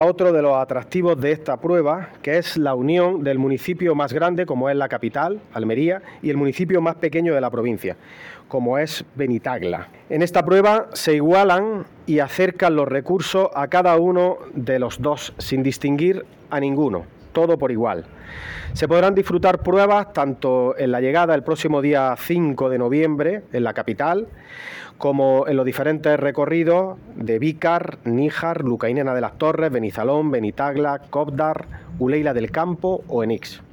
Otro de los atractivos de esta prueba, que es la unión del municipio más grande, como es la capital, Almería, y el municipio más pequeño de la provincia, como es Benitagla. En esta prueba se igualan y acercan los recursos a cada uno de los dos, sin distinguir a ninguno, todo por igual. Se podrán disfrutar pruebas tanto en la llegada el próximo día 5 de noviembre en la capital, como en los diferentes recorridos de Vícar, Níjar, Lucainena de las Torres, Benizalón, Benitagla, Cóvdar, Uleila del Campo o Enix.